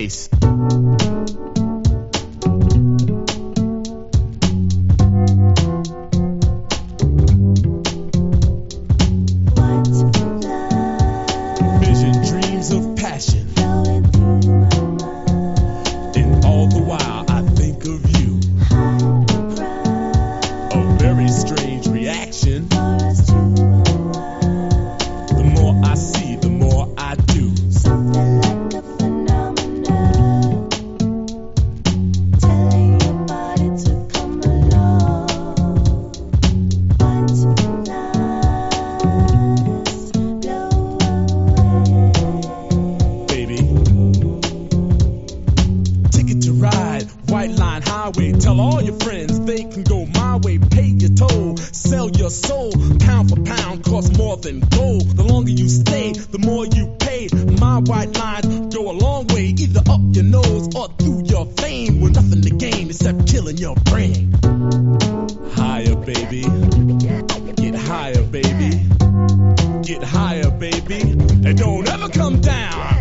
bass. Vision, dreams of passion. And all the while I think of you. A very strange reaction. The more I see, the more I do. Something like a phenomenon, telling your body to come along. What lies blow away. Baby, ticket to ride, white line highway. Tell all your friends they can go my way. Pay your toll, sell your soul. Pound for pound, cost more than gold. The longer you stay, the more you pay. My white lines go a long way, either up your nose or through your vein. With nothing to gain except killing your brain. Higher, baby. Get higher, baby. Get higher, baby. And don't ever come down.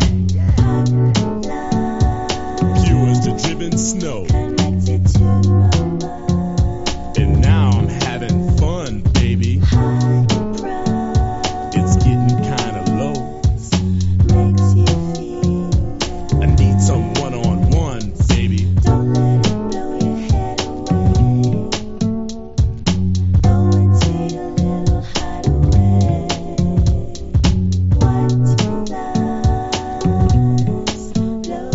Pure as the driven snow. Connected to my mind. And now I'm having fun, baby. High price It's getting kinda low. makes you feel. I need some one-on-one, baby. Don't let it blow your head away. Go into your little hideaway. What lies blow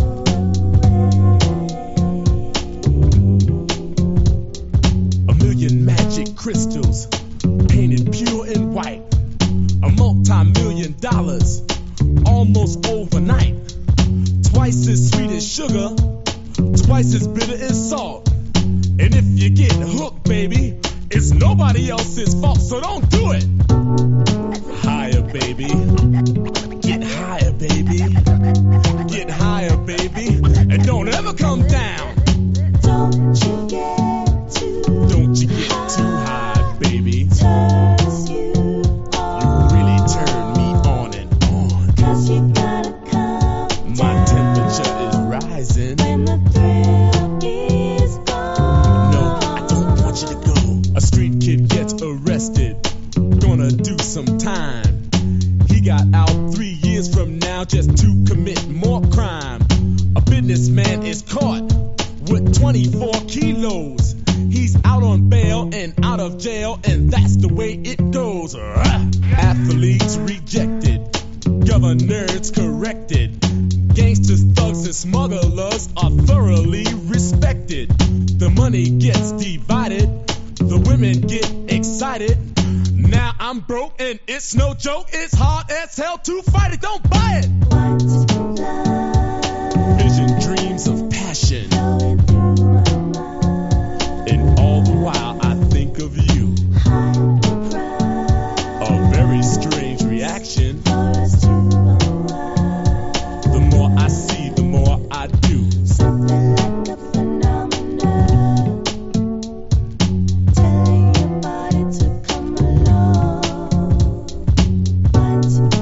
away. A million magic crystals, painted pure and white. A multi-million dollars, almost overnight. Twice as sweet as sugar, twice as bitter as salt. And if you get hooked, baby, it's nobody else's fault, so don't do it. Higher, baby. Get higher, baby. Get higher, baby. And don't ever come down. Don't you get too Don't you get too high, baby. turns you You on. really turn me on and on. 'Cause you gotta come My down temperature is rising. when the thrill is gone. No, I don't want you to go. A street kid gets arrested, gonna do some time. He got out 3 years from now just to commit more crime. A businessman is caught with 24 kilos. He's out on bail and out of jail, and that's the way it goes. Athletes rejected, governors corrected. Gangsters, thugs, and smugglers are thoroughly respected. The money gets divided, the women get excited. Now I'm broke and it's no joke. It's hard as hell to fight it. Don't buy it. What lies Vision, dreams of passion, flowing through my mind. and all the while I think of you. High price A very strange reaction. for us to unwind. The more I see, the more I do. Something like a phenomenon, telling your body to come along. What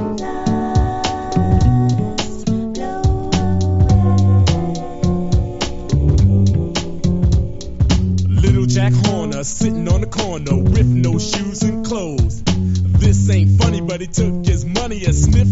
lies blow away. Little Jack Horner sitting on the corner with no shoes and clothes. This ain't funny, but he took his money and sniffed